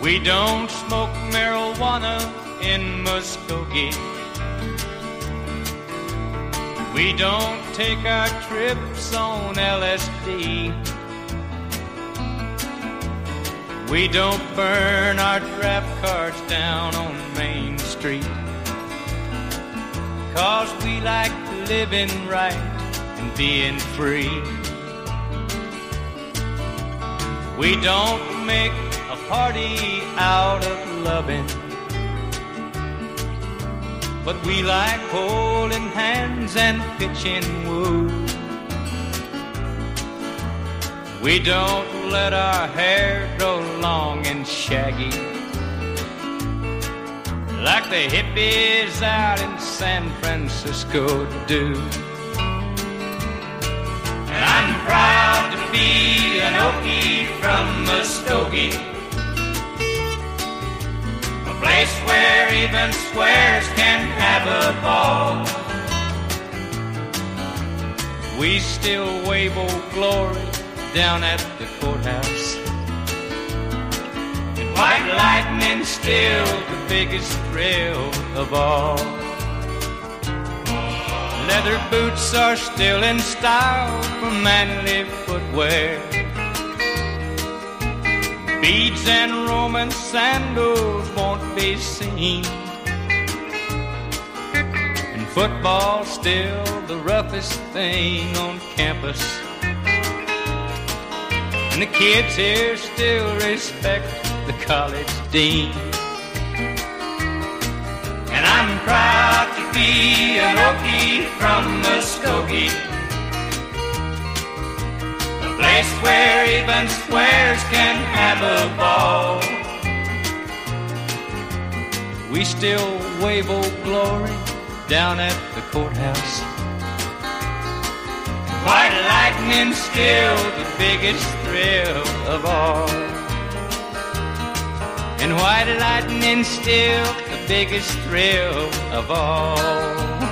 We don't smoke marijuana in Muskogee. We don't take our trips on LSD. We don't burn our draft cards down on Main Street. 'Cause we like living right and being free. We don't make a party out of loving, but we like holding hands and pitching woo. We don't let our hair grow long and shaggy like the hippies out in San Francisco do. And I'm proud to be an Okie from Muskogee, a place where even squares can have a ball. We still wave Old Glory down at the courthouse, and white lightning's still the biggest thrill of all. Leather boots are still in style for manly footwear. Beads and Roman sandals won't be seen, and football's still the roughest thing on campus. And the kids here still respect the college dean. And I'm proud to be an Okie from Muskogee, a place where even squares can have a ball. We still wave Old Glory down at the courthouse. White lightning's still the biggest thrill of all. And white lightning's still the biggest thrill of all.